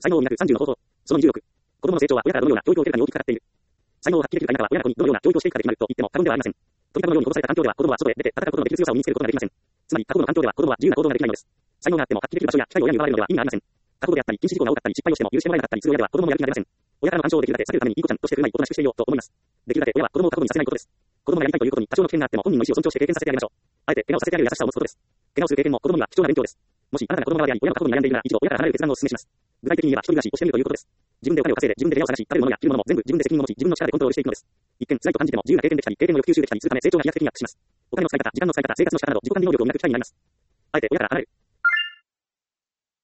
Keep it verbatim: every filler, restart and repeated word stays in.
才能を磨くさんじゅうの方法。そのにじゅうろく。子供の成長は親からどのような教育を受けるかに大きくかかっている。才能を発揮できるか否かは親の子にどのような教育をしていくかで決まると言っても過言ではありません。鳥かごのように残された環境では子供は外へ出て戦うことのできる強さを身につけることができません。つまり過去の環境では子供は自由な行動ができないのです。才能があっても発揮できる場所や機会を親に奪われるのでは意味がありません。過保護であったり、禁止事項が多かったり、失敗をしても許してもらえなかったりする親では子供のやる気が出ません。親からの干渉をできるだけ避けるためにいい子ちゃんとして振る舞い、おとなしくしていようと思います。できるだけ親は子供を過去にさせないことです。子供がやりたいということに多少の危険があっても本人の意思を尊重して経験させてあげましょう。あえて怪我をさせてあげる優しさを持つことです。怪我をする経験も子供には貴重な勉強です。もしあなたが子供側であり、親の過去に悩んでいるなら一度親から離れる決断をお勧めします。具体的に言えば一人暮らしをしてみるということです。自分でお金を稼いで自分で部屋を探し、食べるものや着るものも全部自分で責任を持ち、自分の力でコントロールしていくのです。一見辛いと感じても自由な経験できたり、経験をよく吸収できたりするため成長が飛躍的にアップします。お金の使い方、時間の使い方、生活の仕方など自己管理能力を磨く機会になります。あえて親から離れる。